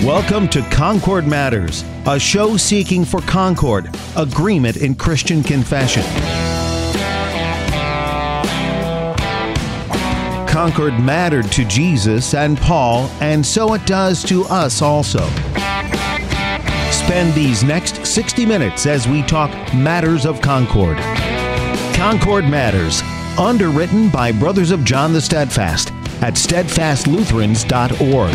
Welcome to Concord Matters, a show seeking for concord, agreement in Christian confession. Concord mattered to Jesus and Paul, and so it does to us also. Spend these next 60 minutes as we talk matters of Concord. Concord Matters, underwritten by Brothers of John the Steadfast at steadfastlutherans.org.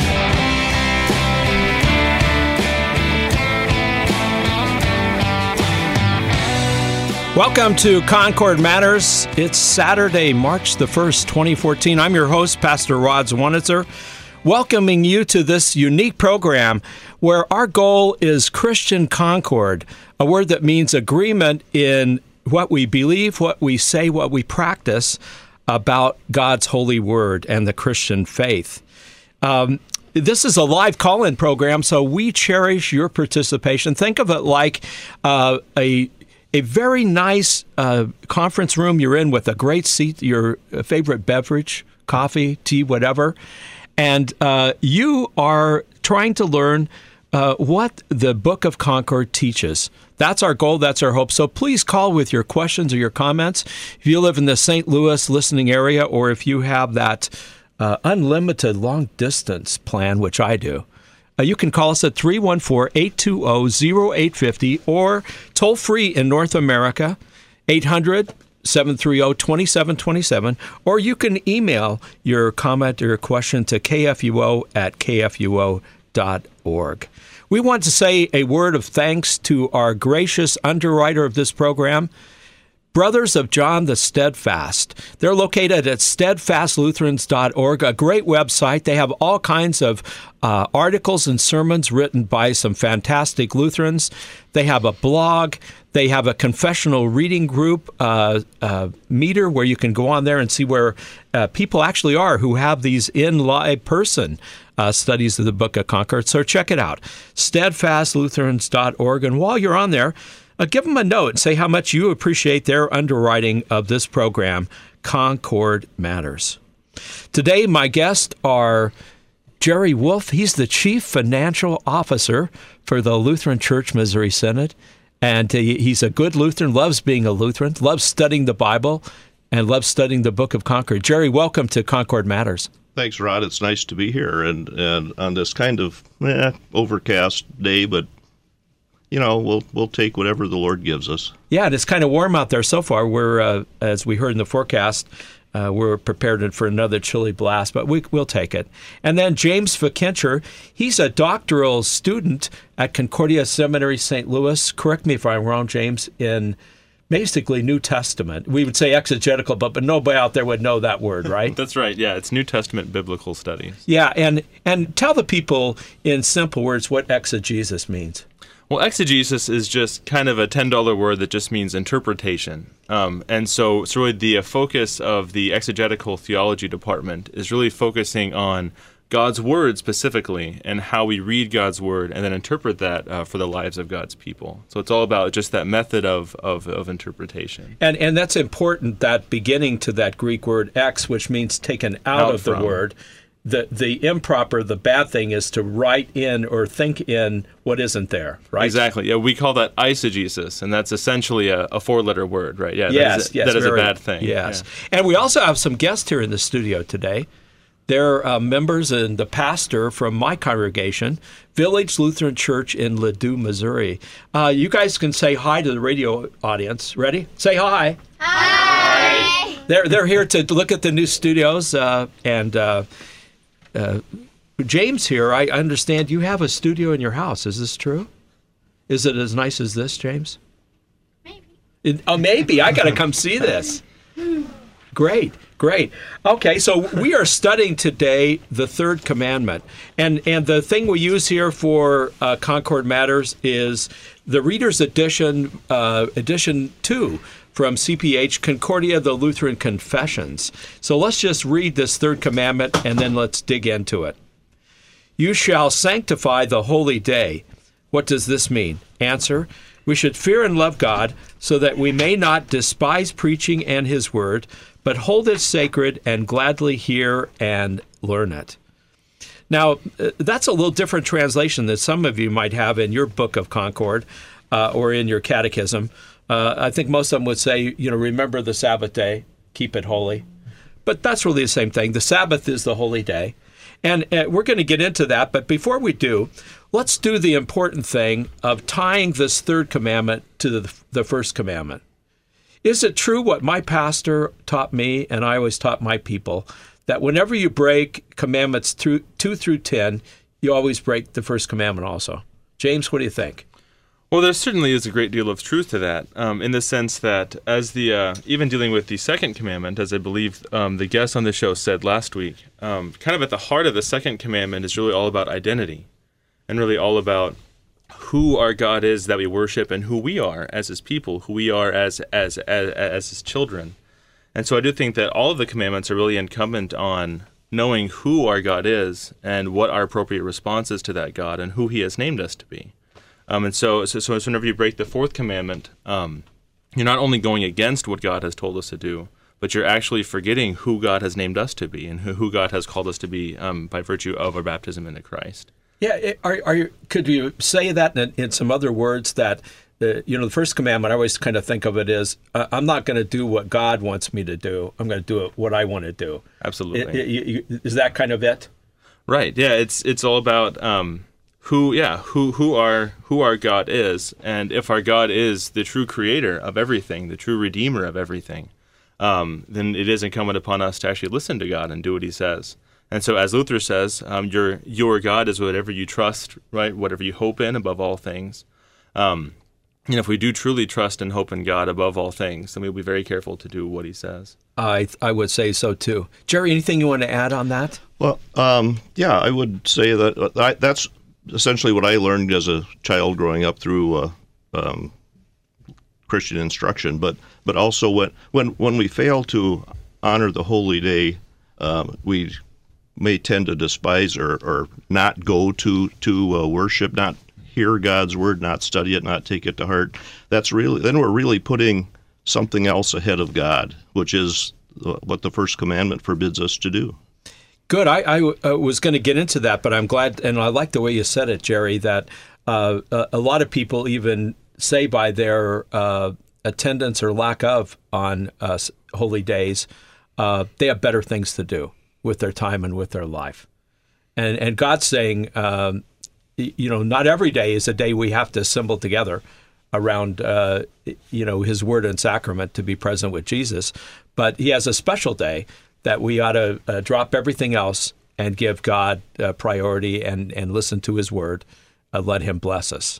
Welcome to Concord Matters. It's Saturday, March the 1st, 2014. I'm your host, Pastor Rod Zwanitzer, welcoming you to this unique program where our goal is Christian concord, a word that means agreement in what we believe, what we say, what we practice about God's holy word and the Christian faith. This is a live call-in program, so we cherish your participation. Think of it like a very nice conference room you're in with a great seat, your favorite beverage, coffee, tea, whatever, and you are trying to learn what the Book of Concord teaches. That's our goal. That's our hope. So please call with your questions or your comments. If you live in the St. Louis listening area, or if you have that unlimited long-distance plan, which I do, you can call us at 314-820-0850 or toll-free in North America, 800-730-2727, or you can email your comment or your question to kfuo@kfuo.org. We want to say a word of thanks to our gracious underwriter of this program, Brothers of John the Steadfast. They're located at steadfastlutherans.org, a great website. They have all kinds of articles and sermons written by some fantastic Lutherans. They have a blog. They have a confessional reading group meter where you can go on there and see where people actually are who have these in live person studies of the Book of Concord. So check it out, steadfastlutherans.org. And while you're on there, give them a note and say how much you appreciate their underwriting of this program, Concord Matters. Today, my guests are Jerry Wolf. He's the Chief Financial Officer for the Lutheran Church Missouri Synod. And he's a good Lutheran, loves being a Lutheran, loves studying the Bible, and loves studying the Book of Concord. Jerry, welcome to Concord Matters. Thanks, Rod. It's nice to be here and on this kind of overcast day, but you know, we'll take whatever the Lord gives us. Yeah, and it's kind of warm out there so far. We're, as we heard in the forecast, we're prepared for another chilly blast, but we'll take it. And then James Fikincher, he's a doctoral student at Concordia Seminary, St. Louis. Correct me if I'm wrong, James, in basically New Testament. We would say exegetical, but nobody out there would know that word, right? That's right. Yeah, it's New Testament biblical studies. Yeah, and tell the people in simple words what exegesis means. Well, exegesis is just kind of a $10 word that just means interpretation. And so it's really the focus of the exegetical theology department is really focusing on God's word specifically and how we read God's word and then interpret that for the lives of God's people. So it's all about just that method of interpretation. And that's important, that beginning to that Greek word ex, which means taken out of the word. The improper, the bad thing is to write in or think in what isn't there, right? Exactly. Yeah, we call that eisegesis, and that's essentially a four-letter word, right? Yeah. Yes, that is a bad thing. Yes. Yeah. And we also have some guests here in the studio today. They're members and the pastor from my congregation, Village Lutheran Church in Ladue, Missouri. You guys can say hi to the radio audience. Ready? Say hi. Hi. They're here to look at the new studios James here, I understand you have a studio in your house. Is this true? Is it as nice as this, James? Maybe. Maybe. I got to come see this. Great. Okay, so we are studying today the third commandment. And the thing we use here for Concord Matters is the Reader's Edition, Edition 2, from CPH, Concordia, the Lutheran Confessions. So let's just read this third commandment, and then let's dig into it. You shall sanctify the holy day. What does this mean? Answer, we should fear and love God so that we may not despise preaching and his word, but hold it sacred and gladly hear and learn it. Now, that's a little different translation than some of you might have in your Book of Concord or in your catechism. I think most of them would say, remember the Sabbath day, keep it holy. But that's really the same thing. The Sabbath is the holy day. And we're going to get into that. But before we do, let's do the important thing of tying this third commandment to the first commandment. Is it true what my pastor taught me, and I always taught my people, that whenever you break commandments 2 through 10, you always break the first commandment also? James, what do you think? Well, there certainly is a great deal of truth to that, in the sense that as even dealing with the second commandment, as I believe the guest on the show said last week, kind of at the heart of the second commandment is really all about identity, and really all about who our God is that we worship and who we are as His people, who we are as His children. And so I do think that all of the commandments are really incumbent on knowing who our God is and what our appropriate response is to that God and who He has named us to be. And so whenever you break the fourth commandment, you're not only going against what God has told us to do, but you're actually forgetting who God has named us to be and who God has called us to be by virtue of our baptism into Christ. Yeah, could you say that in some other words that, the first commandment, I always kind of think of it as, I'm not going to do what God wants me to do. I'm going to do what I want to do. Absolutely. Is that kind of it? Right. Yeah. It's all about who our God is, and if our God is the true creator of everything, the true redeemer of everything, then it is incumbent upon us to actually listen to God and do what He says. And so, as Luther says, your God is whatever you trust, right? Whatever you hope in above all things. If we do truly trust and hope in God above all things, then we'll be very careful to do what He says. I would say so too. Jerry, anything you want to add on that? Well, I would say that that's essentially what I learned as a child growing up through Christian instruction. But also when we fail to honor the holy day, we may tend to despise or not go to worship, not hear God's word, not study it, not take it to heart. Then we're really putting something else ahead of God, which is what the first commandment forbids us to do. Good. I was going to get into that, but I'm glad, and I like the way you said it, Jerry, that a lot of people even say by their attendance or lack of on holy days, they have better things to do with their time and with their life. And God's saying, not every day is a day we have to assemble together around, His word and sacrament to be present with Jesus. But He has a special day that we ought to drop everything else and give God priority and listen to His word, let Him bless us.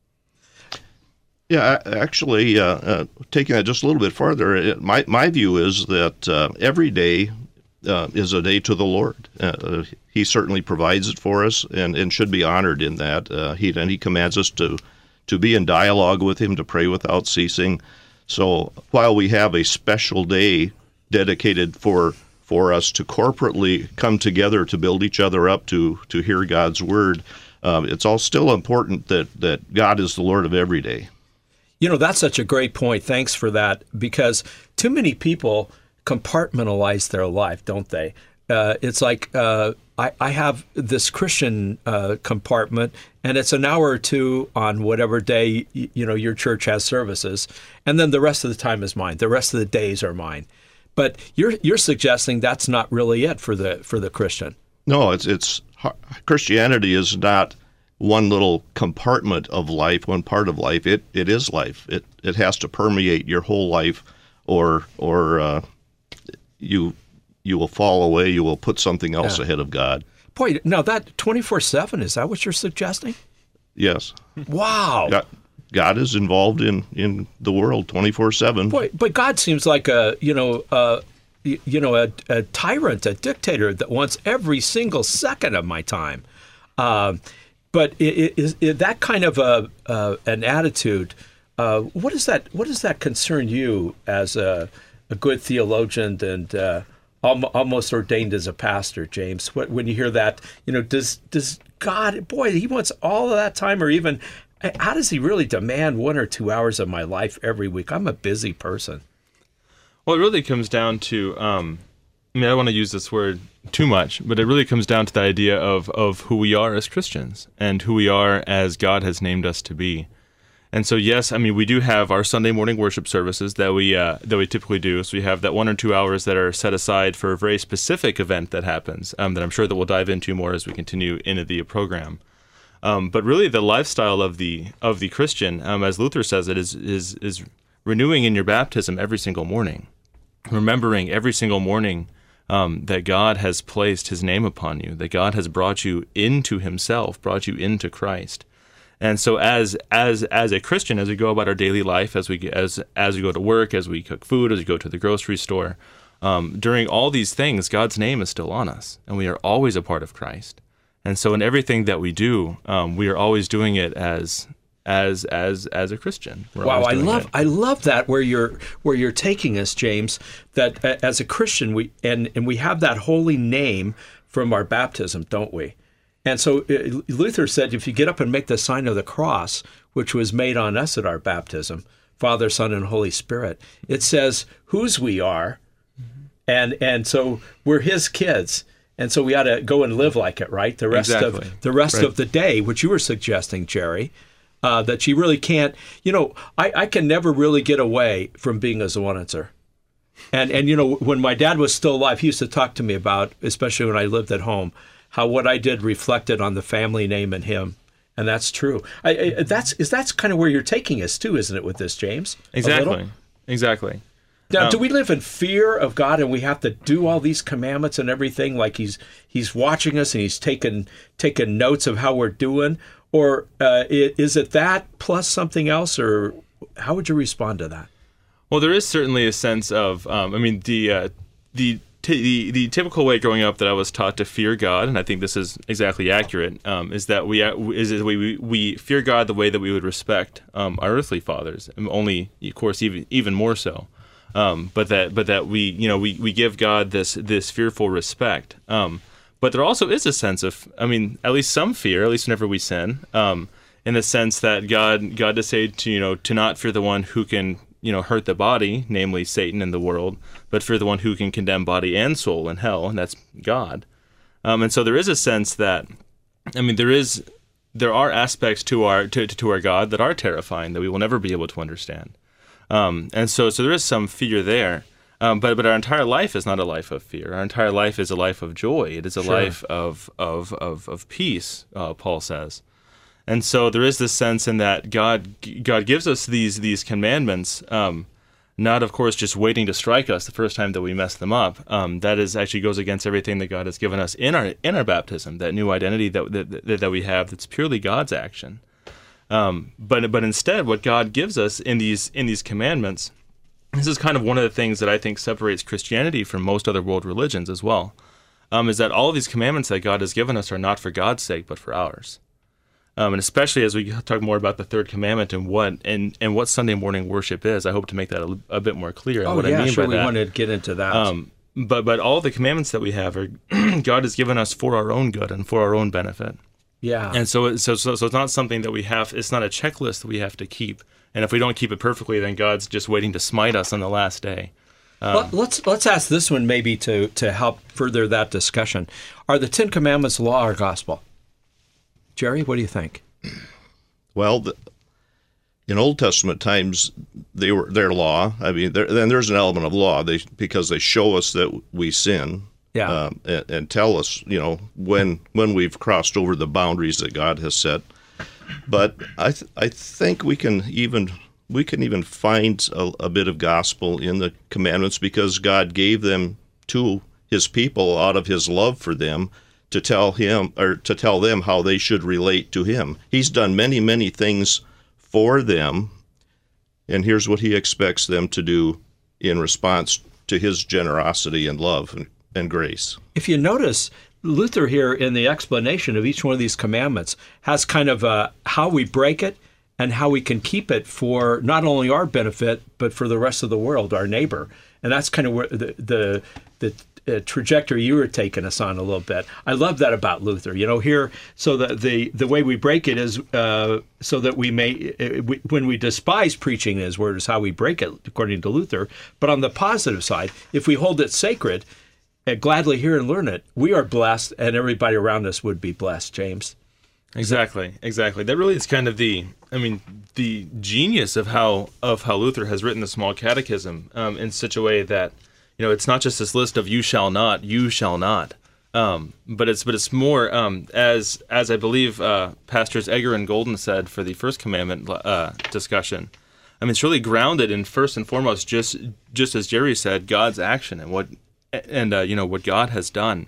Yeah, actually, taking that just a little bit farther, my view is that every day is a day to the Lord. He certainly provides it for us and should be honored in that. He commands us to be in dialogue with Him, to pray without ceasing. So while we have a special day dedicated for us to corporately come together to build each other up to hear God's word, it's all still important that God is the Lord of every day. That's such a great point. Thanks for that, because too many people compartmentalize their life, don't they? It's like I have this Christian compartment, and it's an hour or two on whatever day your church has services, and then the rest of the time is mine. The rest of the days are mine. But you're suggesting that's not really it for the Christian. No, it's Christianity is not one little compartment of life, one part of life. It is life. It has to permeate your whole life, or you will fall away. You will put something else ahead of God. Boy, now that 24/7, is that what you're suggesting? Yes. Wow. God is involved in the world 24/7. Boy, but God seems like a tyrant, a dictator that wants every single second of my time. But is that kind of an attitude? What does that concern you as a good theologian and almost ordained as a pastor, James? When you hear that, does God? Boy, He wants all of that time, or even how does He really demand 1 or 2 hours of my life every week? I'm a busy person. Well, it really comes down to I mean, I don't want to use this word too much, but it really comes down to the idea of who we are as Christians and who we are as God has named us to be. And so, yes, I mean, we do have our Sunday morning worship services that we typically do. So we have that 1 or 2 hours that are set aside for a very specific event that happens that I'm sure that we'll dive into more as we continue into the program. But really, the lifestyle of the Christian, as Luther says it, is renewing in your baptism every single morning, remembering every single morning that God has placed His name upon you, that God has brought you into Himself, brought you into Christ. And so, as a Christian, as we go about our daily life, as we go to work, as we cook food, as we go to the grocery store, during all these things, God's name is still on us, and we are always a part of Christ. And so, in everything that we do, we are always doing it as a Christian. Wow, I love that where you're taking us, James. That as a Christian, we have that holy name from our baptism, don't we? And so Luther said, if you get up and make the sign of the cross, which was made on us at our baptism, Father, Son, and Holy Spirit, it says whose we are, and so we're His kids, and so we ought to go and live like it, right? The rest of the day, which you were suggesting, Jerry, that you really can't. You know, I can never really get away from being a Zwonitzer. And you know, when my dad was still alive, he used to talk to me about, especially when I lived at home, how what I did reflected on the family name and him, and that's true. That's kind of where you're taking us too, isn't it, with this, James? Exactly. Now, do we live in fear of God, and we have to do all these commandments and everything, like He's watching us and He's taking notes of how we're doing, or is it that plus something else, or how would you respond to that? Well, there is certainly a sense of, the typical way growing up that I was taught to fear God, and I think this is exactly accurate, is that we fear God the way that we would respect our earthly fathers, and only, of course, even more so. But that we give God this fearful respect. But there also is a sense of, I mean, at least some fear, at least whenever we sin, in the sense that God decided to not fear the one who can hurt the body, namely Satan and the world, but fear the one who can condemn body and soul in hell, and that's God. And so there is a sense that, I mean, there are aspects to our God that are terrifying, that we will never be able to understand. And so there is some fear there. But our entire life is not a life of fear. Our entire life is a life of joy. It is a life of peace, Paul says. And so there is this sense in that God gives us these commandments, not, of course, just waiting to strike us the first time that we mess them up. That is actually goes against everything that God has given us in our baptism, that new identity that we have that's purely God's action. But instead, what God gives us in these commandments, this is kind of one of the things that I think separates Christianity from most other world religions as well, is that all of these commandments that God has given us are not for God's sake, but for ours. And especially as we talk more about the third commandment and what Sunday morning worship is, I hope to make that a bit more clear. Oh, what yeah, I mean sure. by We that. want to get into that. But all the commandments that we have are God has given us for our own good and for our own benefit. Yeah. And so it's not something that we have. It's not a checklist that we have to keep. And if we don't keep it perfectly, then God's just waiting to smite us on the last day. Let's ask this one maybe to help further that discussion. Are the Ten Commandments law or gospel? Jerry, what do you think? Well, in Old Testament times, their law. I mean, then there's an element of law because they show us that we sin, and tell us, when we've crossed over the boundaries that God has set. But I think we can even find a bit of gospel in the commandments because God gave them to His people out of His love for them, to tell them how they should relate to Him. He's done many, many things for them, and here's what He expects them to do in response to His generosity and love and grace. If you notice, Luther here in the explanation of each one of these commandments has kind of how we break it and how we can keep it for not only our benefit, but for the rest of the world, our neighbor. And that's kind of where the trajectory you were taking us on a little bit. I love that about Luther. Here, so that the way we break it is so that we may, when we despise preaching His word, is how we break it, according to Luther. But on the positive side, if we hold it sacred, gladly hear and learn it. We are blessed, and everybody around us would be blessed, James. Exactly. That really is kind of the genius of how Luther has written the Small Catechism in such a way that, it's not just this list of you shall not, but it's more as I believe Pastors Egger and Golden said for the First Commandment discussion. It's really grounded in, first and foremost, just as Jerry said, God's action and what God has done,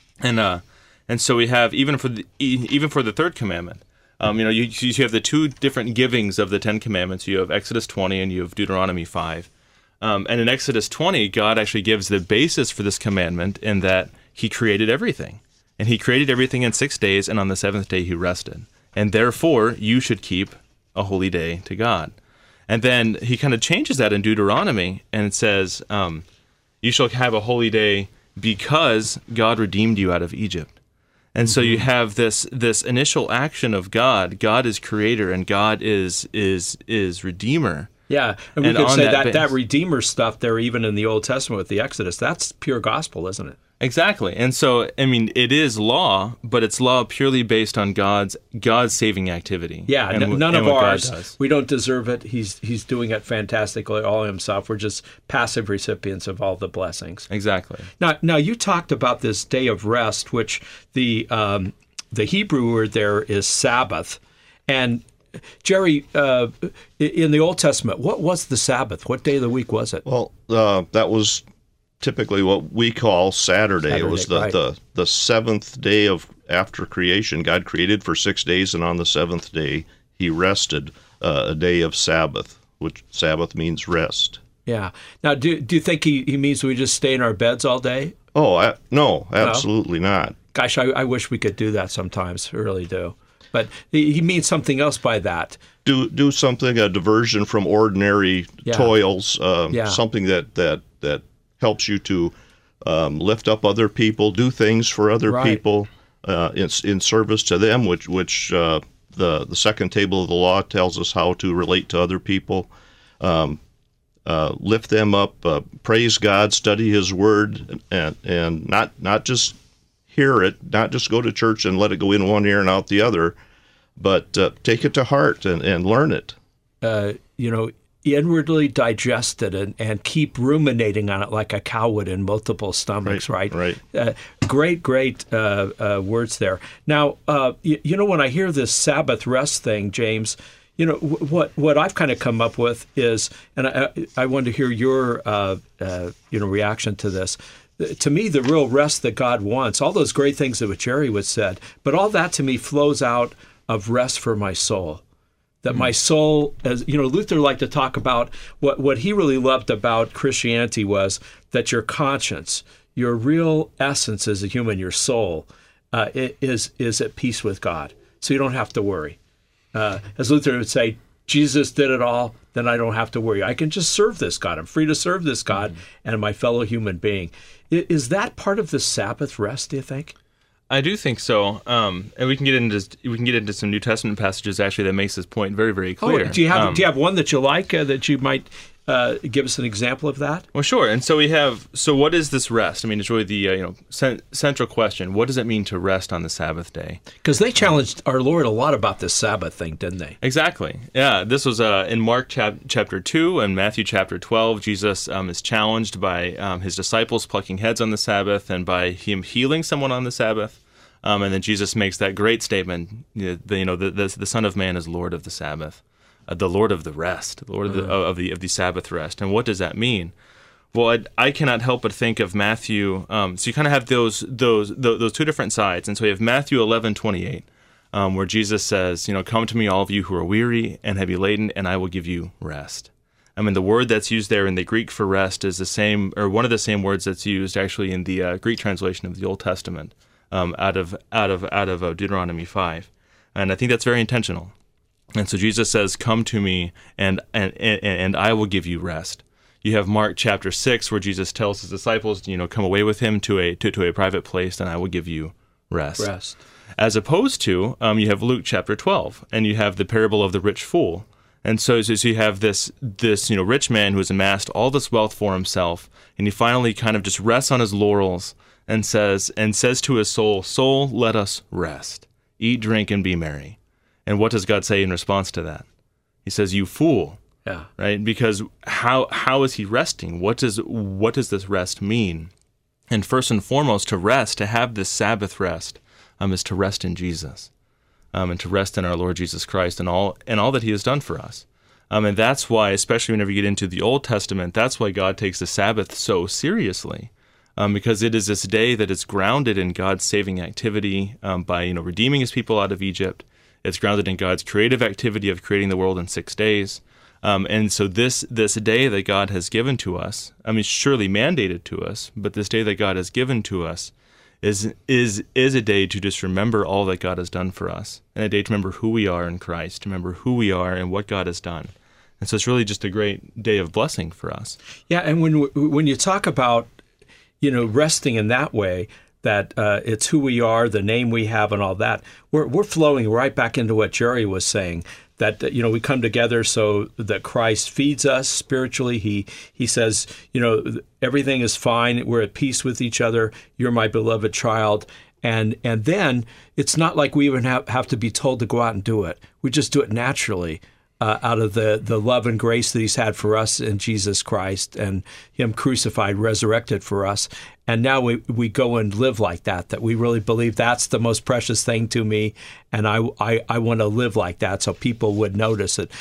and so we have even for the Third Commandment, you have the two different givings of the Ten Commandments. You have Exodus 20 and you have Deuteronomy 5, and in Exodus 20, God actually gives the basis for this commandment in that He created everything, and He created everything in 6 days, and on the seventh day He rested, and therefore you should keep a holy day to God. And then He kind of changes that in Deuteronomy, and it says, you shall have a holy day because God redeemed you out of Egypt. And so you have this initial action of God. God is creator, and God is redeemer. Yeah, and we could say that redeemer stuff there, even in the Old Testament with the Exodus, that's pure gospel, isn't it? Exactly. And so, it is law, but it's law purely based on God's saving activity. Yeah, none of ours. We don't deserve it. He's doing it fantastically all himself. We're just passive recipients of all the blessings. Exactly. Now you talked about this day of rest, which the Hebrew word there is Sabbath. And Jerry, in the Old Testament, what was the Sabbath? What day of the week was it? Well, that was typically what we call Saturday. It was the seventh day after creation. God created for 6 days, and on the seventh day He rested, a day of Sabbath, which Sabbath means rest. Yeah. Now, do you think he means we just stay in our beds all day? Oh, no, absolutely not. Gosh, I wish we could do that sometimes. I really do. But he means something else by that. Do something, a diversion from ordinary toils, something that helps you to lift up other people, do things for other people in service to them, which the second table of the law tells us how to relate to other people, lift them up, praise God, study His Word, and not just hear it, not just go to church and let it go in one ear and out the other, but take it to heart and learn it. Inwardly digest it and keep ruminating on it like a cow would in multiple stomachs, right? Right. Great words there. Now, when I hear this Sabbath rest thing, James, what I've kind of come up with is, and I want to hear your reaction to this. To me, the real rest that God wants, all those great things that Jerry would said, but all that to me flows out of rest for my soul. That my soul, as Luther liked to talk about, what he really loved about Christianity was that your conscience, your real essence as a human, your soul, is at peace with God. So you don't have to worry. As Luther would say, Jesus did it all, then I don't have to worry. I can just serve this God. I'm free to serve this God and my fellow human being. Is that part of the Sabbath rest, do you think? I do think so, and we can get into some New Testament passages actually that makes this point very, very clear. Oh, do you have one that you like that you might give us an example of that? Well, sure. And so what is this rest? It's really the central question. What does it mean to rest on the Sabbath day? Because they challenged our Lord a lot about this Sabbath thing, didn't they? Exactly. Yeah. This was in Mark chapter 2 and Matthew chapter 12. Jesus is challenged by His disciples plucking heads on the Sabbath and by Him healing someone on the Sabbath. And then Jesus makes that great statement, the Son of Man is Lord of the Sabbath, the Lord of the rest, the Lord of the Sabbath rest. And what does that mean? Well, I cannot help but think of Matthew. So you kind of have those two different sides. And so you have Matthew 11:28, where Jesus says, come to me, all of you who are weary and heavy laden, and I will give you rest. The word that's used there in the Greek for rest is the same, or one of the same words that's used actually in the Greek translation of the Old Testament. Out of Deuteronomy 5, and I think that's very intentional. And so Jesus says, "Come to me, and I will give you rest." You have Mark chapter 6, where Jesus tells His disciples, come away with Him to a private place, and I will give you rest. As opposed to, you have Luke chapter 12, and you have the parable of the rich fool. And so you have this rich man who has amassed all this wealth for himself, and he finally kind of just rests on his laurels and says to his soul, "Soul, let us rest. Eat, drink, and be merry." And what does God say in response to that? He says, "You fool." Yeah. Right? Because how is he resting? What does this rest mean? And first and foremost, to rest, to have this Sabbath rest, is to rest in Jesus. And to rest in our Lord Jesus Christ and all that he has done for us. And that's why, especially whenever you get into the Old Testament, that's why God takes the Sabbath so seriously, because it is this day that is grounded in God's saving activity by redeeming his people out of Egypt. It's grounded in God's creative activity of creating the world in 6 days. And so this day that God has given to us, surely mandated to us, but this day that God has given to us is a day to just remember all that God has done for us, and a day to remember who we are in Christ, to remember who we are and what God has done. And so it's really just a great day of blessing for us. Yeah, and when you talk about resting in that way, that it's who we are, the name we have, and all that, we're flowing right back into what Jerry was saying. That we come together so that Christ feeds us spiritually. He says, everything is fine. We're at peace with each other. You're my beloved child. And then it's not like we even have to be told to go out and do it. We just do it naturally out of the love and grace that he's had for us in Jesus Christ and him crucified, resurrected for us. And now we go and live like that we really believe that's the most precious thing to me, and I want to live like that so people would notice it.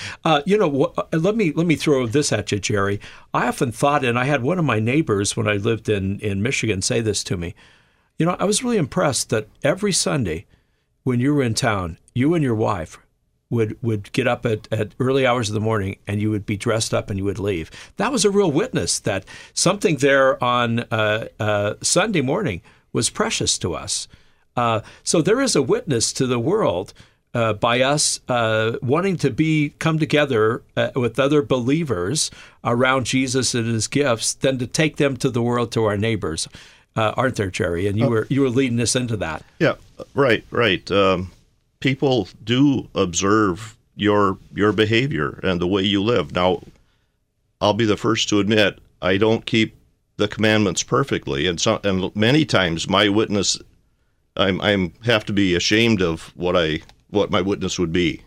Let me throw this at you, Jerry. I often thought, and I had one of my neighbors when I lived in Michigan say this to me, I was really impressed that every Sunday when you were in town, you and your wife would get up at early hours of the morning, and you would be dressed up and you would leave. That was a real witness that something there on Sunday morning was precious to us. So there is a witness to the world by us wanting to come together with other believers around Jesus and his gifts, than to take them to the world, to our neighbors. Aren't there, Jerry? And you were leading us into that. Yeah, right. People do observe your behavior and the way you live. Now, I'll be the first to admit I don't keep the commandments perfectly, and many times my witness, I have to be ashamed of what my witness would be.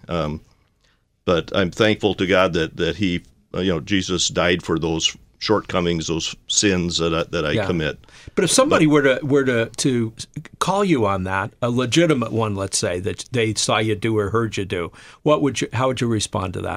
But I'm thankful to God that he, Jesus died for those shortcomings, those sins that I commit. But if somebody were to call you on that, a legitimate one, let's say, that they saw you do or heard you do, how would you respond to that?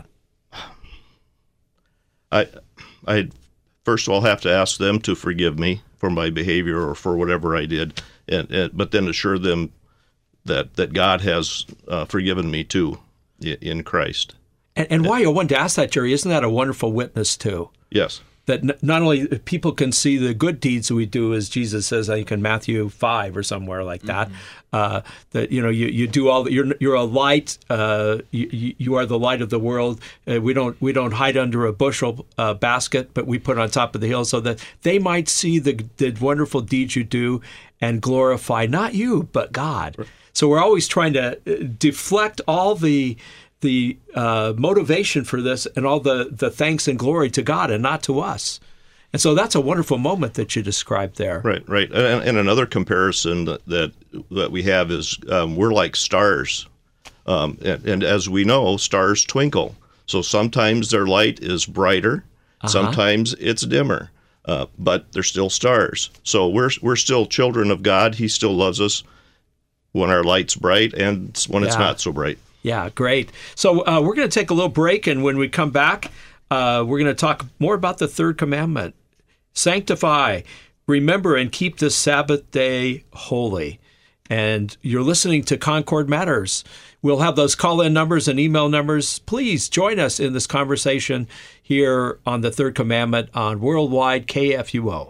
I first of all have to ask them to forgive me for my behavior or for whatever I did, but then assure them that God has forgiven me too in Christ. And why I wanted to ask that, Jerry, isn't that a wonderful witness too? Yes. That not only people can see the good deeds that we do, as Jesus says, I think in Matthew 5 or somewhere like that, that you do all. You're a light. You are the light of the world. We don't hide under a bushel basket, but we put it on top of the hill so that they might see the wonderful deeds you do and glorify not you but God. Right. So we're always trying to deflect all the motivation for this and all the thanks and glory to God and not to us. And so that's a wonderful moment that you described there. Right. And another comparison that we have is we're like stars. And as we know, stars twinkle. So sometimes their light is brighter, sometimes it's dimmer, but they're still stars. So we're still children of God. He still loves us when our light's bright and when it's not so bright. Yeah, great. So we're going to take a little break, and when we come back, we're going to talk more about the third commandment. Sanctify, remember, and keep the Sabbath day holy. And you're listening to Concord Matters. We'll have those call-in numbers and email numbers. Please join us in this conversation here on the third commandment on Worldwide KFUO.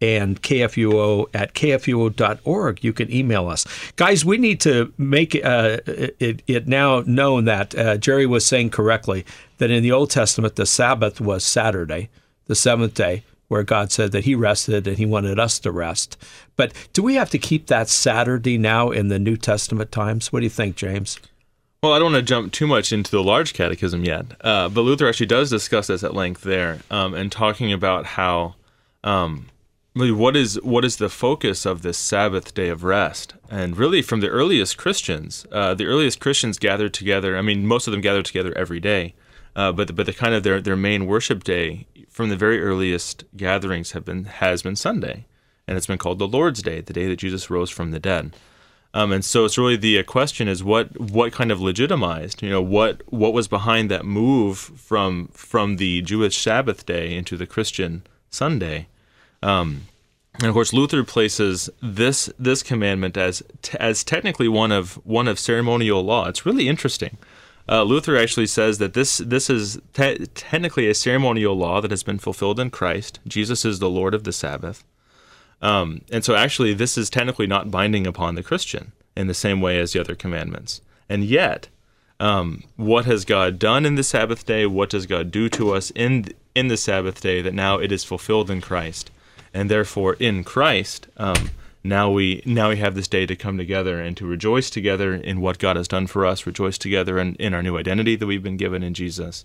and KFUO at kfuo.org. You can email us. Guys, we need to make it now known that Jerry was saying correctly that in the Old Testament, the Sabbath was Saturday, the seventh day, where God said that he rested and he wanted us to rest. But do we have to keep that Saturday now in the New Testament times? What do you think, James? Well, I don't want to jump too much into the large catechism yet, but Luther actually does discuss this at length there, and talking about how really what is the focus of this Sabbath day of rest. And really from the earliest Christians gathered together. I mean, most of them gathered together every day, but the kind of their main worship day from the very earliest gatherings has been Sunday, and it's been called the Lord's Day, the day that Jesus rose from the dead. And so it's really the question is what kind of legitimized, what was behind that move from the Jewish Sabbath day into the Christian Sunday. And of course, Luther places this commandment as technically one of ceremonial law. It's really interesting. Luther actually says that this is technically a ceremonial law that has been fulfilled in Christ. Jesus is the Lord of the Sabbath. And so actually this is technically not binding upon the Christian in the same way as the other commandments. And yet, what has God done in the Sabbath day? What does God do to us in the Sabbath day that now it is fulfilled in Christ? And therefore in Christ, now we have this day to come together and to rejoice together in what God has done for us, rejoice together in our new identity that we've been given in Jesus.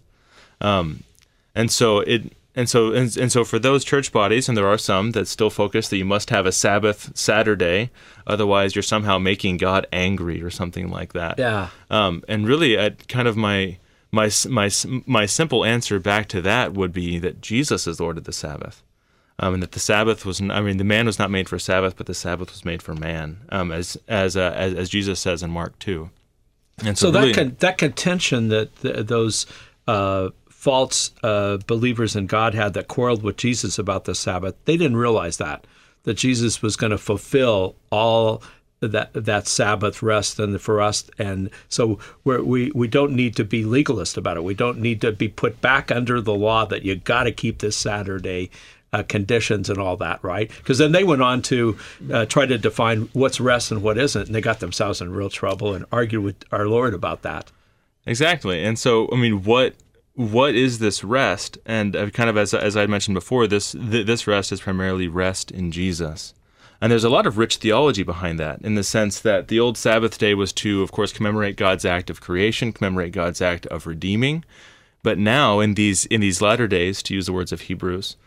And so for those church bodies, and there are some that still focus that you must have a Sabbath Saturday, otherwise you're somehow making God angry or something like that. Yeah. And really, kind of my simple answer back to that would be that Jesus is Lord of the Sabbath, and that the Sabbath the man was not made for Sabbath, but the Sabbath was made for man, as Jesus says in Mark 2. And so really, that contention that those false believers in God had that quarreled with Jesus about the Sabbath, they didn't realize that Jesus was going to fulfill all that Sabbath rest and for us. And so we don't need to be legalist about it. We don't need to be put back under the law that you got to keep this Saturday conditions and all that, right? Because then they went on to try to define what's rest and what isn't, and they got themselves in real trouble and argued with our Lord about that. Exactly. And so, I mean, what is this rest? And kind of as I mentioned before, this rest is primarily rest in Jesus. And there's a lot of rich theology behind that, in the sense that the old Sabbath day was to, of course, commemorate God's act of creation, commemorate God's act of redeeming. But now, in these latter days, to use the words of Hebrews,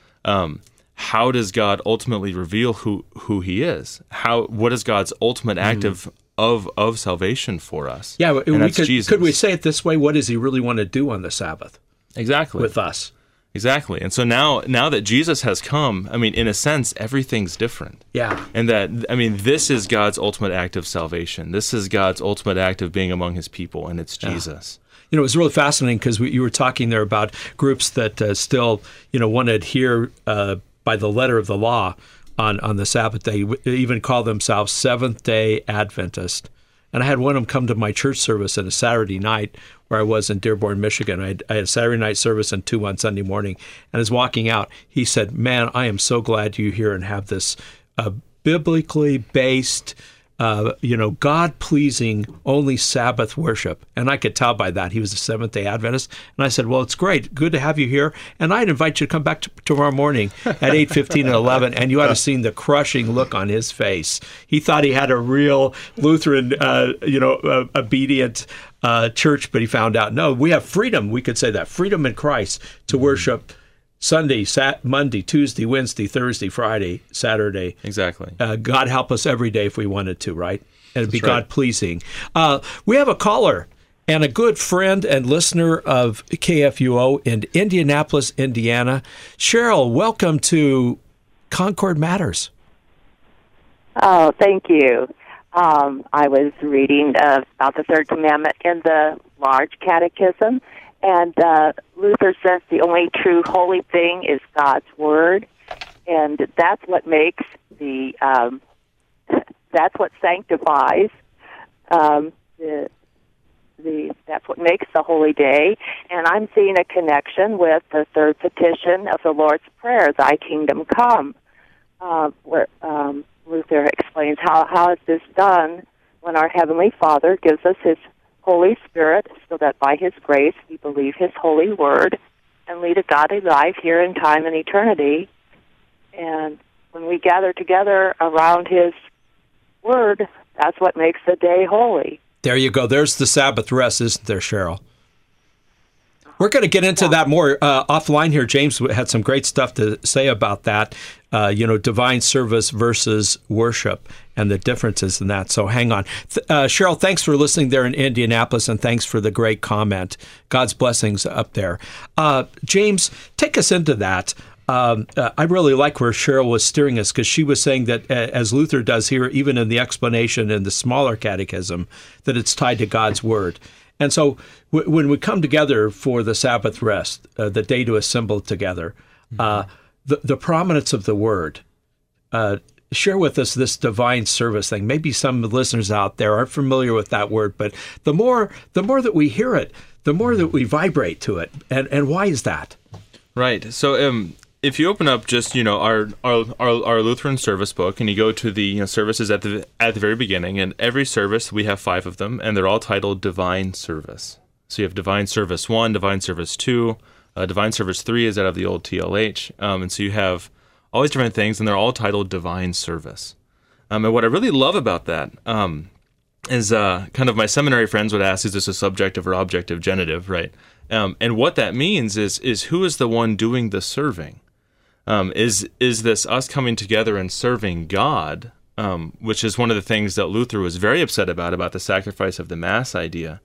how does God ultimately reveal who He is? What is God's ultimate act of salvation for us? Yeah, Jesus. Could we say it this way? What does He really want to do on the Sabbath? Exactly. With us. Exactly. And so now that Jesus has come, I mean, in a sense, everything's different. Yeah. And that, I mean, this is God's ultimate act of salvation. This is God's ultimate act of being among His people, and it's Jesus. It was really fascinating because you were talking there about groups that still, want to adhere by the letter of the law on the Sabbath day. They even call themselves Seventh-day Adventist. And I had one of them come to my church service on a Saturday night where I was in Dearborn, Michigan. I had a Saturday night service and 2 on Sunday morning. And as walking out, he said, "Man, I am so glad you're here and have this biblically based, God-pleasing, only Sabbath worship." And I could tell by that he was a Seventh-day Adventist. And I said, "Well, it's great. Good to have you here. And I'd invite you to come back tomorrow morning at 8:15 and 11, and you ought to have seen the crushing look on his face. He thought he had a real Lutheran, obedient church, but he found out, no, we have freedom. We could say that. Freedom in Christ to worship Sunday, Monday, Tuesday, Wednesday, Thursday, Friday, Saturday. Exactly. God help us every day if we wanted to, right? And it'd be God-pleasing. We have a caller and a good friend and listener of KFUO in Indianapolis, Indiana. Cheryl, welcome to Concord Matters. Oh, thank you. I was reading about the third commandment in the large catechism, and Luther says the only true holy thing is God's Word, and that's what makes that's what sanctifies that's what makes the holy day. And I'm seeing a connection with the third petition of the Lord's Prayer, "Thy kingdom come." where Luther explains how is this done when our Heavenly Father gives us His Holy Spirit so that by His grace we believe His holy word and lead a godly life here in time and eternity. And when we gather together around His word, that's what makes the day holy. There you go. There's the Sabbath rest, isn't there, Cheryl? We're going to get into that more offline here. James had some great stuff to say about that, divine service versus worship and the differences in that. So hang on. Cheryl, thanks for listening there in Indianapolis, and thanks for the great comment. God's blessings up there. James, take us into that. I really like where Cheryl was steering us, because she was saying that, as Luther does here, even in the explanation in the smaller catechism, that it's tied to God's word. And so when we come together for the Sabbath rest, the day to assemble together, the prominence of the word, share with us this divine service thing. Maybe some listeners out there aren't familiar with that word, but the more that we hear it, the more that we vibrate to it. And why is that? Right. So if you open up just our Lutheran service book, and you go to the services at the very beginning, and every service, we have 5 of them, and they're all titled Divine Service. So you have Divine Service 1, Divine Service 2, Divine Service 3 is out of the old TLH, and so you have all these different things, and they're all titled Divine Service. And what I really love about that is kind of my seminary friends would ask, is this a subjective or objective genitive, right? And what that means is who is the one doing the serving? Is this us coming together and serving God, which is one of the things that Luther was very upset about the sacrifice of the Mass idea,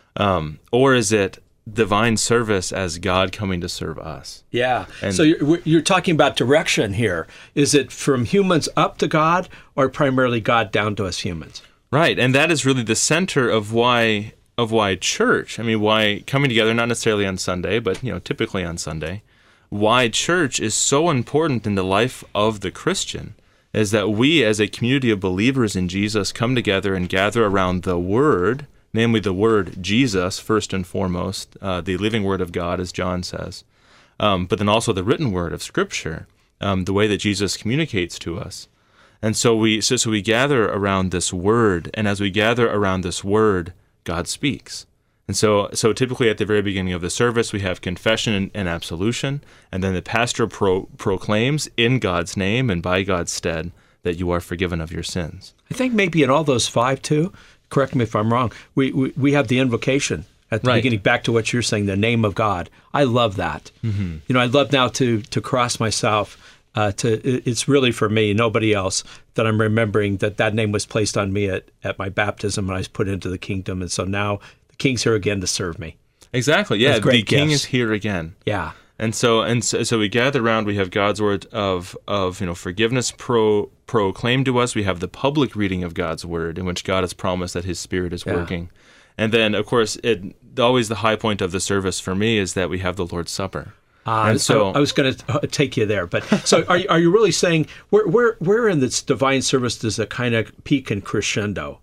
or is it divine service as God coming to serve us? Yeah. So you're talking about direction here. Is it from humans up to God, or primarily God down to us humans? Right, and that is really the center of why church. I mean, why coming together, not necessarily on Sunday, but typically on Sunday. Why church is so important in the life of the Christian is that we, as a community of believers in Jesus, come together and gather around the Word, namely the Word Jesus, first and foremost, the living Word of God, as John says, but then also the written Word of Scripture, the way that Jesus communicates to us. And so we gather around this Word, and as we gather around this Word, God speaks. And so typically at the very beginning of the service, we have confession and absolution, and then the pastor proclaims in God's name and by God's stead that you are forgiven of your sins. I think maybe in all those 5 too, correct me if I'm wrong, we have the invocation at the beginning, back to what you're saying, the name of God. I love that. Mm-hmm. I love now to cross myself. It's really for me, nobody else, that I'm remembering that name was placed on me at my baptism when I was put into the kingdom, and so now the King's here again to serve me. Exactly. Yeah, the King is here again. Yeah. And so we gather around. We have God's word of forgiveness proclaimed to us. We have the public reading of God's word, in which God has promised that His Spirit is working. And then, of course, always the high point of the service for me is that we have the Lord's Supper. And so I was going to take you there, but so are you really saying where in this divine service does it kind of peak and crescendo?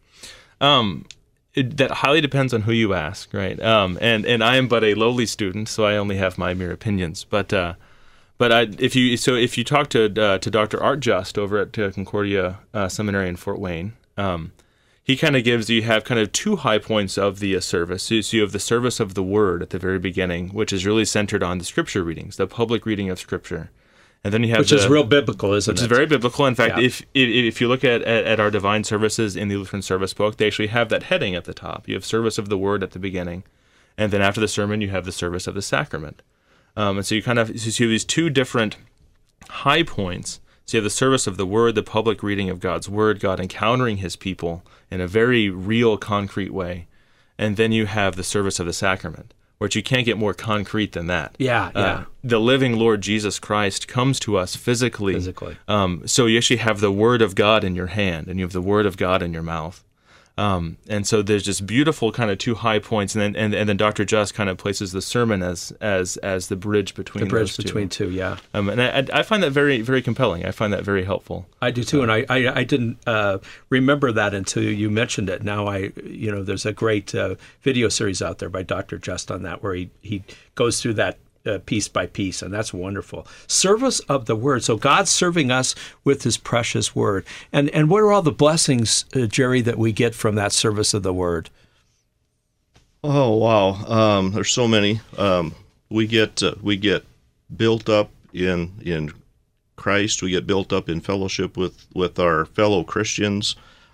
That highly depends on who you ask, right? And I am but a lowly student, so I only have my mere opinions. But if you talk to Dr. Art Just over at Concordia Seminary in Fort Wayne, he kind of you have kind of 2 high points of the service. So you have the service of the Word at the very beginning, which is really centered on the Scripture readings, the public reading of Scripture. And then you have which is real biblical, isn't it? Which is very biblical. In fact, if you look at our divine services in the Lutheran Service Book, they actually have that heading at the top. You have service of the Word at the beginning, and then after the sermon, you have the service of the sacrament. And so you have these 2 different high points. So you have the service of the Word, the public reading of God's Word, God encountering His people in a very real, concrete way, and then you have the service of the sacrament, which you can't get more concrete than that. Yeah. The living Lord Jesus Christ comes to us physically. So you actually have the Word of God in your hand, and you have the Word of God in your mouth. And so there's just beautiful kind of 2 high points, and then Dr. Just kind of places the sermon as the bridge between those 2. Between 2, yeah. And I find that very, very compelling. I find that very helpful. I do too, and I didn't remember that until you mentioned it. Now there's a great video series out there by Dr. Just on that, where he goes through that piece by piece, and that's wonderful. Service of the Word. So God's serving us with His precious Word. And what are all the blessings, Jerry, that we get from that service of the Word? Oh, wow. There's so many. We get built up in Christ. We get built up in fellowship with our fellow Christians.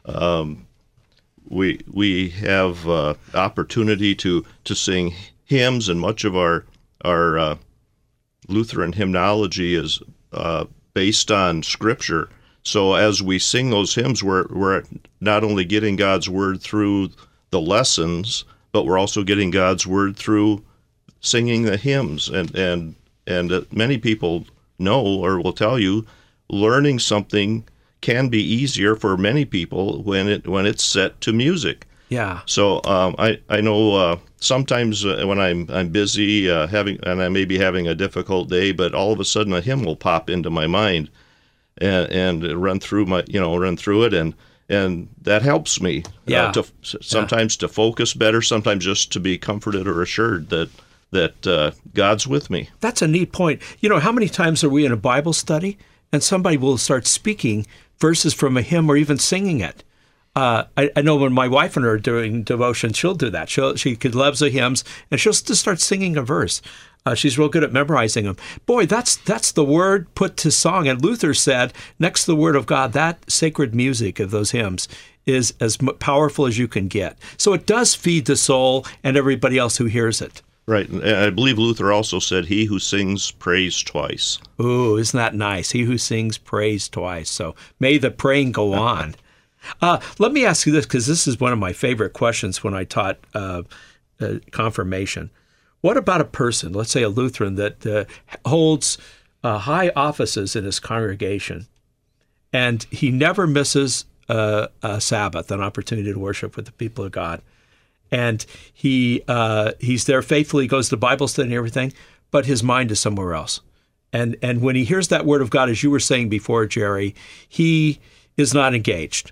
We have opportunity to sing hymns, and much of our Lutheran hymnology is based on Scripture. So as we sing those hymns, we're not only getting God's Word through the lessons, but we're also getting God's Word through singing the hymns. And many people know or will tell you, learning something can be easier for many people when it's set to music. Yeah. So I know sometimes when I'm busy and I may be having a difficult day, but all of a sudden a hymn will pop into my mind and run through it, and that helps me. Sometimes to focus better, sometimes just to be comforted or assured that God's with me. That's a neat point. How many times are we in a Bible study and somebody will start speaking verses from a hymn or even singing it? I know when my wife and I are doing devotion, she'll do that. She loves the hymns, and she'll just start singing a verse. She's real good at memorizing them. Boy, that's the word put to song. And Luther said, next to the Word of God, that sacred music of those hymns is as powerful as you can get. So it does feed the soul and everybody else who hears it. Right. And I believe Luther also said, he who sings prays twice. Ooh, isn't that nice? He who sings prays twice. So may the praying go on. Let me ask you this, because this is one of my favorite questions when I taught confirmation. What about a person, let's say a Lutheran, that holds high offices in his congregation, and he never misses a Sabbath, an opportunity to worship with the people of God, and he's there faithfully, goes to Bible study and everything, but his mind is somewhere else. And when he hears that Word of God, as you were saying before, Jerry, he is not engaged.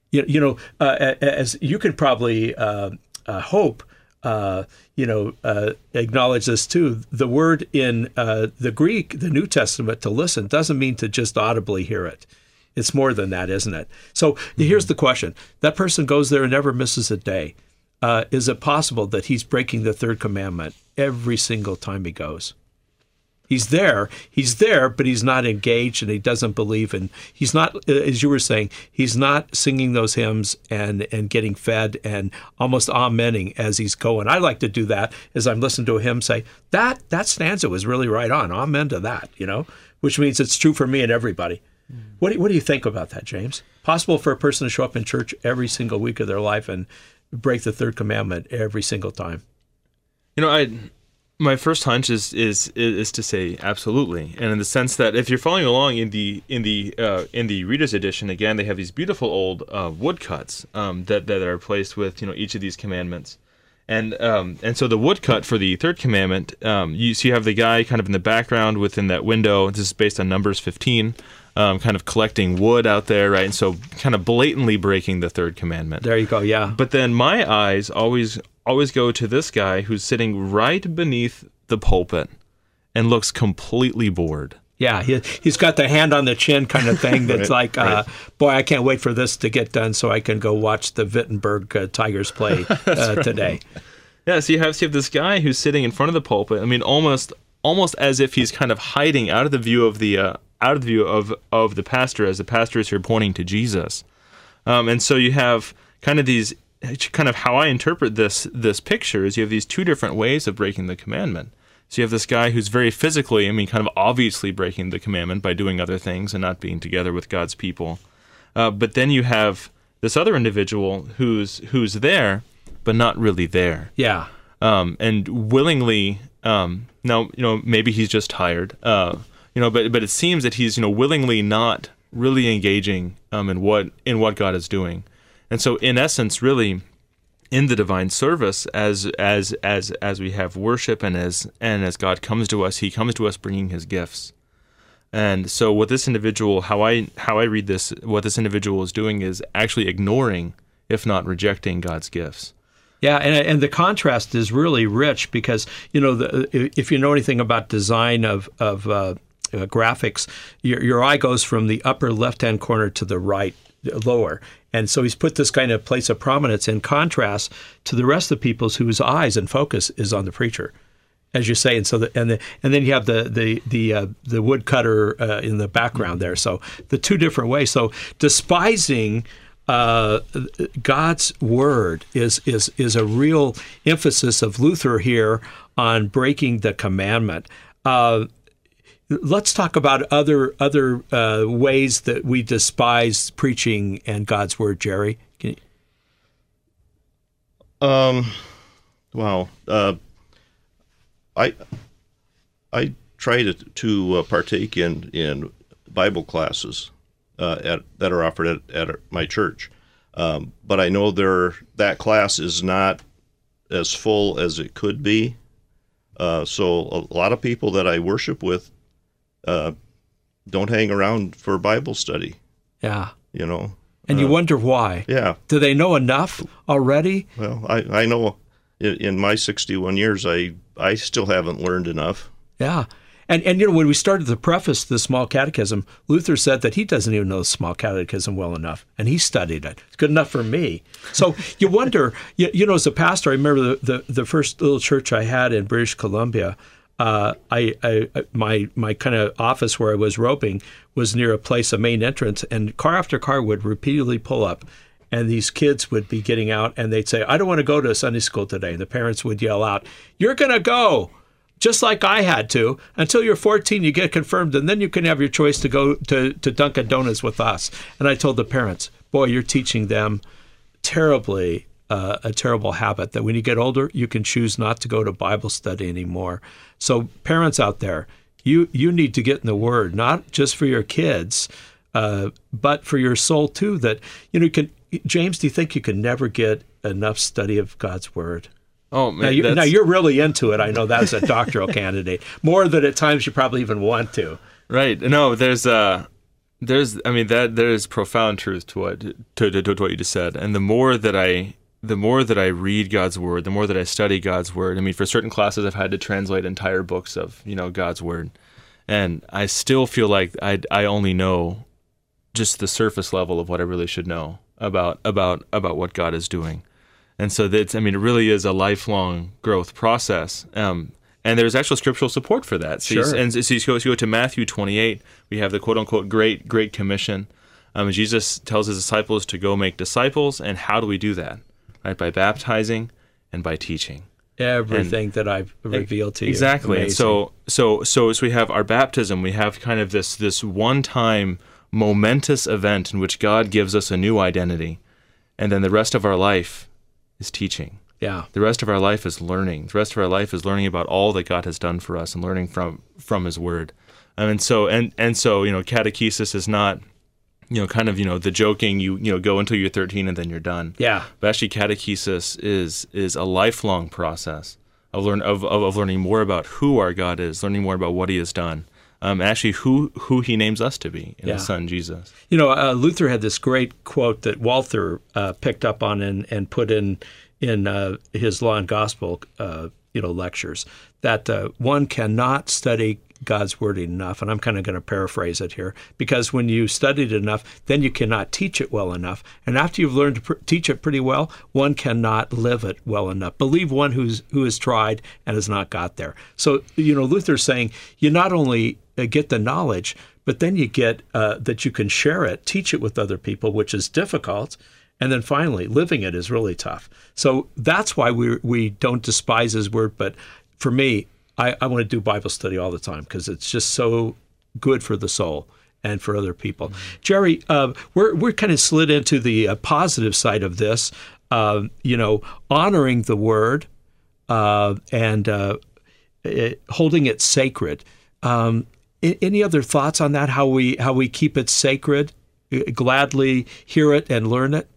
As you could probably hope, acknowledge this too. The word in the Greek, the New Testament, to listen, doesn't mean to just audibly hear it. It's more than that, isn't it? So here's the question. That person goes there and never misses a day. Is it possible that he's breaking the third commandment every single time he goes? He's there, but he's not engaged, and he doesn't believe, and he's not, as you were saying, he's not singing those hymns and getting fed and almost amening as he's going. I like to do that as I'm listening to a hymn, say, that stanza was really right on, amen to that, which means it's true for me and everybody. What do you think about that, James? Possible for a person to show up in church every single week of their life and break the third commandment every single time? My first hunch is to say absolutely, and in the sense that if you're following along in the Reader's Edition, again they have these beautiful old woodcuts that are placed with each of these commandments, and so the woodcut for the third commandment, you have the guy kind of in the background within that window. This is based on Numbers 15, kind of collecting wood out there, right? And so kind of blatantly breaking the third commandment. There you go, yeah. But then my eyes always go to this guy who's sitting right beneath the pulpit and looks completely bored. Yeah, he's got the hand on the chin kind of thing that's right, boy, I can't wait for this to get done so I can go watch the Wittenberg Tigers play today. Yeah, so you have this guy who's sitting in front of the pulpit. I mean, almost as if he's kind of hiding out of the view of the pastor, as the pastor is here pointing to Jesus. And so you have kind of how I interpret this picture is you have these two different ways of breaking the commandment. So you have this guy who's very physically, kind of obviously breaking the commandment by doing other things and not being together with God's people. But then you have this other individual who's there, but not really there. Yeah. And willingly, now, maybe he's just tired, but it seems that he's, willingly not really engaging in what God is doing. And so, in essence, really, in the divine service, as we have worship and as God comes to us, He comes to us bringing His gifts. And so, what this individual, how I read this, what this individual is doing is actually ignoring, if not rejecting, God's gifts. Yeah, and the contrast is really rich because, if you know anything about design of graphics, your eye goes from the upper left-hand corner to the right, lower. And so he's put this kind of place of prominence in contrast to the rest of the people's whose eyes and focus is on the preacher, as you say. And so and then you have the woodcutter in the background there. So the two different ways. So despising God's word is a real emphasis of Luther here on breaking the commandment. Let's talk about other ways that we despise preaching and God's word, Jerry. Well, I try to partake in Bible classes that are offered at my church, but I know that class is not as full as it could be. So a lot of people that I worship with don't hang around for Bible study. Yeah. And you wonder why. Yeah. Do they know enough already? Well, I know in my 61 years, I still haven't learned enough. Yeah. And when we started the preface to the Small Catechism, Luther said that he doesn't even know the Small Catechism well enough, and he studied it. It's good enough for me. So you wonder, as a pastor, I remember the first little church I had in British Columbia. My kind of office where I was roping was near a main entrance, and car after car would repeatedly pull up, and these kids would be getting out, and they'd say, "I don't want to go to Sunday school today." And the parents would yell out, "You're going to go, just like I had to. Until you're 14, you get confirmed, and then you can have your choice to go to Dunkin' Donuts with us." And I told the parents, "Boy, you're teaching them a terrible habit that when you get older, you can choose not to go to Bible study anymore." So parents out there, you need to get in the Word, not just for your kids, but for your soul too. That James, do you think you can never get enough study of God's Word? Oh, man, now you're really into it. I know that as a doctoral candidate, more than at times you probably even want to. Right. No, there is profound truth to what you just said. And the more that I read God's Word, the more that I study God's Word. For certain classes, I've had to translate entire books of God's Word, and I still feel like I only know just the surface level of what I really should know about what God is doing. And so it really is a lifelong growth process. And there's actual scriptural support for that. So sure. You go to Matthew 28, we have the quote-unquote Great Commission. Jesus tells his disciples to go make disciples, and how do we do that? Right, by baptizing and by teaching. Everything that I've revealed to you. Exactly. Amazing. So as we have our baptism, we have kind of this one-time momentous event in which God gives us a new identity. And then the rest of our life is teaching. Yeah. The rest of our life is learning. The rest of our life is learning about all that God has done for us and learning from His Word. And so catechesis is not the joking, you go until you're 13 and then you're done. Yeah. But actually catechesis is a lifelong process of learning more about who our God is, learning more about what He has done, actually who He names us to be in His Son, Jesus. Luther had this great quote that Walther picked up on and put in his Law and Gospel lectures, that one cannot study God's Word enough, and I'm kind of going to paraphrase it here, because when you studied it enough, then you cannot teach it well enough. And after you've learned to teach it pretty well, one cannot live it well enough. Believe one who has tried and has not got there. So, Luther's saying you not only get the knowledge, but then you get that you can share it, teach it with other people, which is difficult. And then finally, living it is really tough. So that's why we don't despise His Word. But for me, I want to do Bible study all the time because it's just so good for the soul and for other people. Mm-hmm. Jerry, we're kind of slid into the positive side of this, honoring the Word and holding it sacred. Any other thoughts on that? How we keep it sacred, gladly hear it and learn it?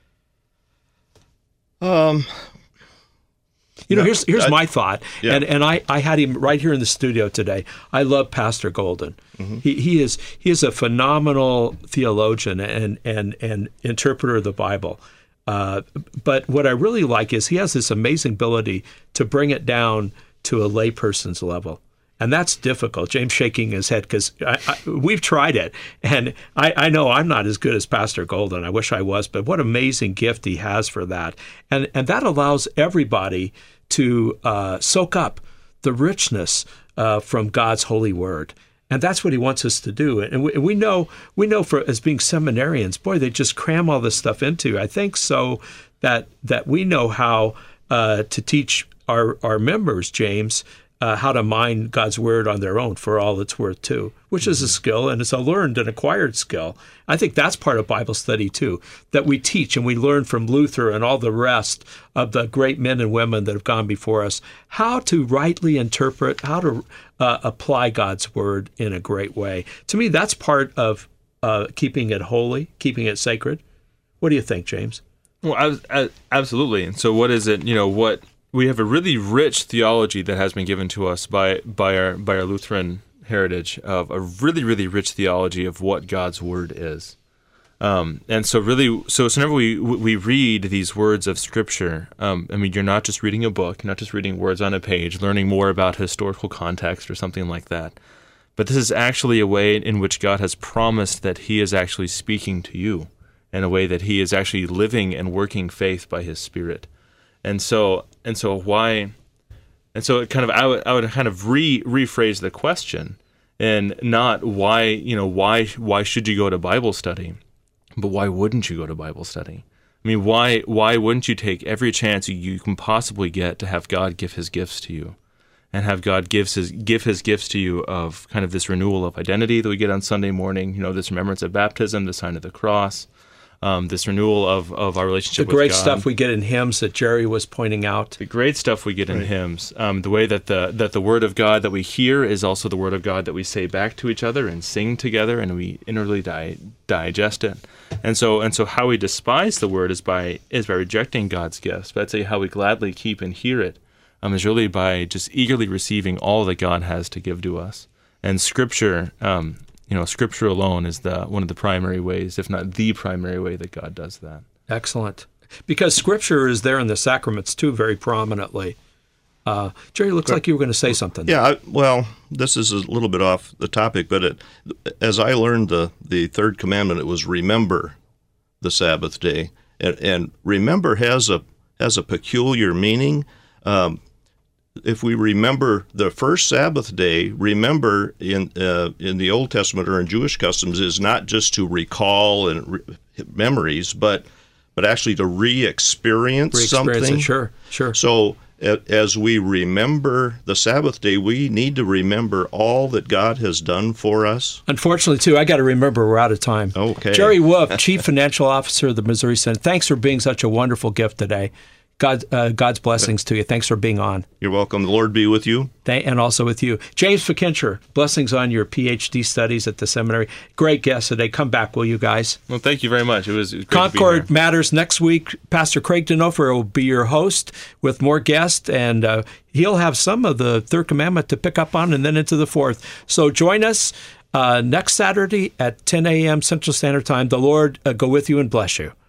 Here's my thought, and I had him right here in the studio today. I love Pastor Golden. Mm-hmm. He is a phenomenal theologian and interpreter of the Bible. But what I really like is he has this amazing ability to bring it down to a layperson's level. And that's difficult. James shaking his head because we've tried it. And I know I'm not as good as Pastor Golden. I wish I was, but what amazing gift he has for that. And that allows everybody to soak up the richness from God's holy word. And that's what he wants us to do. And we know for as being seminarians, boy, they just cram all this stuff into. I think so that we know how to teach our members, James, how to mine God's word on their own for all it's worth too, which is a skill, and it's a learned and acquired skill. I think that's part of Bible study too, that we teach and we learn from Luther and all the rest of the great men and women that have gone before us, how to rightly interpret, how to apply God's word in a great way. To me, that's part of keeping it holy, keeping it sacred. What do you think, James? Well, absolutely. And so what is it, what we have a really rich theology that has been given to us by our Lutheran heritage of a really, really rich theology of what God's word is. And so whenever we read these words of Scripture, you're not just reading a book, you're not just reading words on a page, learning more about historical context or something like that. But this is actually a way in which God has promised that he is actually speaking to you in a way that he is actually living and working faith by his Spirit. And so I would kind of rephrase the question, and not why should you go to Bible study, but why wouldn't you go to Bible study? I mean, why wouldn't you take every chance you can possibly get to have God give his gifts to you, and have God give his gifts to you of kind of this renewal of identity that we get on Sunday morning, this remembrance of baptism, the sign of the cross, this renewal of our relationship with God. The great stuff we get in hymns that Jerry was pointing out. The great stuff we get in hymns. The way that the Word of God that we hear is also the Word of God that we say back to each other and sing together, and we inwardly digest it. And so how we despise the Word is by rejecting God's gifts. But I'd say how we gladly keep and hear it is really by just eagerly receiving all that God has to give to us. And Scripture, Scripture alone is one of the primary ways, if not the primary way, that God does that. Excellent. Because Scripture is there in the sacraments, too, very prominently. Jerry, looks like you were going to say something. Yeah, this is a little bit off the topic, but as I learned the third commandment, it was remember the Sabbath day. And remember has a peculiar meaning. If we remember the first Sabbath day, remember in the Old Testament or in Jewish customs is not just to recall memories, but actually to re-experience something. It, sure. So as we remember the Sabbath day, we need to remember all that God has done for us. Unfortunately, too, I got to remember we're out of time. Okay. Jerry Wolf, Chief Financial Officer of the Missouri Synod, thanks for being such a wonderful gift today. God's blessings to you. Thanks for being on. You're welcome. The Lord be with you. And also with you. James Fikincher, blessings on your PhD studies at the seminary. Great guest today. Come back, will you guys? Well, thank you very much. It was great Concord to be here. Matters next week. Pastor Craig Denofer will be your host with more guests, and he'll have some of the third commandment to pick up on and then into the fourth. So join us next Saturday at 10 a.m. Central Standard Time. The Lord go with you and bless you.